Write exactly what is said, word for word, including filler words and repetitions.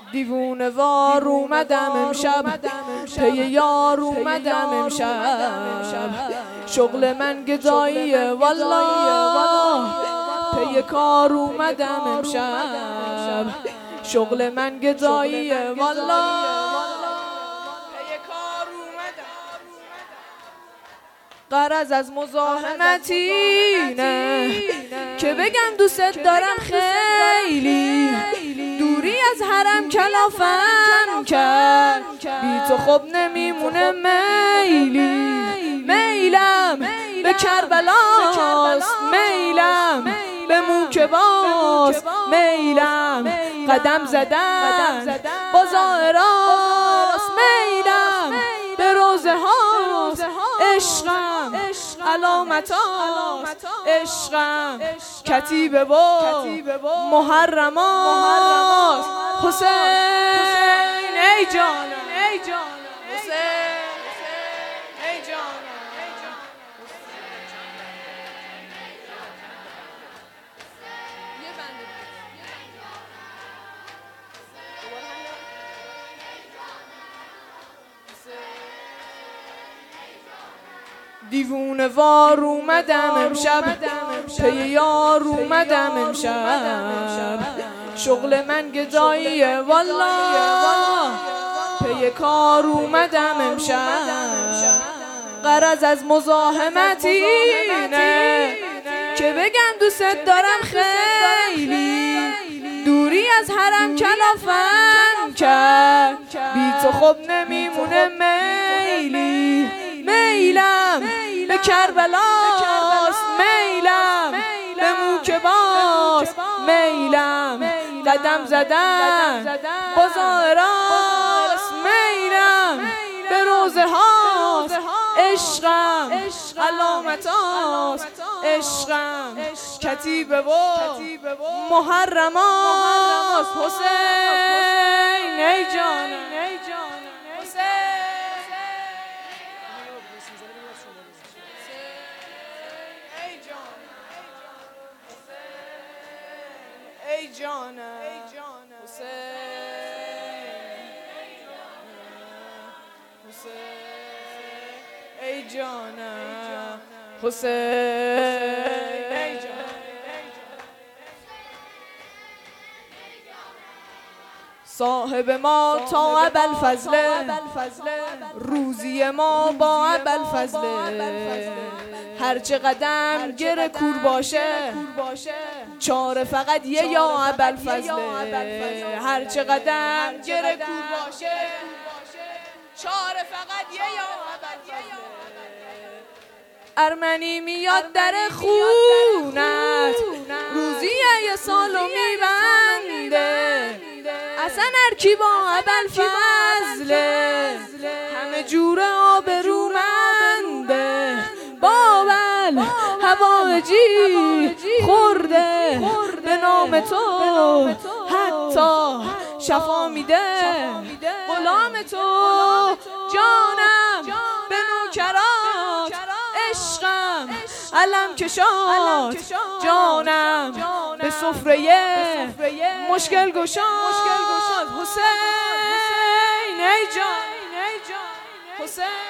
دیوونه وار اومدم امشب، پی یار اومدم امشب. شغل من گداییه والله، پی کار اومدم امشب. شغل من گداییه والله، پی کار اومدم. غرض از مزاحمتینه که بگم دوست دارم خیلی، دوری از حرم کلافم کرد، بی تو خب نمیمونه میلی. میلم به کربلاست، میلم به موکباست، میلم قدم زدن با زائراست، میلم به روزه هاست، عشقم علامتاست، عشقم کتیبه و محرماست. حسین ای جانم، ای جانم حسین، ای جانم. دیوونه وار اومدم امشب، پی یار اومدم امشب. شغل من گداییه والله، پی کار اومدم امشب. غرض از مزاحمتینه که بگم دوست دارم خیلی، دوری از حرم کلافم کرد، بی تو خب نمیمونه میلی. میلم به کربلاست، میلم به موکباست، میلم قدم زدن با زائراست، میلم به روزه هاست، عشقم علامتاست، عشقم کتیبه و محرماست. حسین ای جانم، ای جانم حسین، ای جانم حسین، ای جانم حسین. صاحب ما تا ابوالفضل، روزی ما با ابوالفضل. هرچه قدم گره کور باشه، چاره فقط یه یا ابوالفضل. هرچه قدم گره کور باشه، چاره فقط یه یا ابوالفضل. ارمنی میاد در خونت، روزی یه سالو میبنده. اصلا هرکی با ابوالفضله، همه جور آبرومنده. بابل هوایجی خورده به نام تو، حتی شفا میده غلام تو. جانم به نوکرات، عشقم علم کشات، جانم به سفره مشکل گشاد. حسین ای جان، حسین.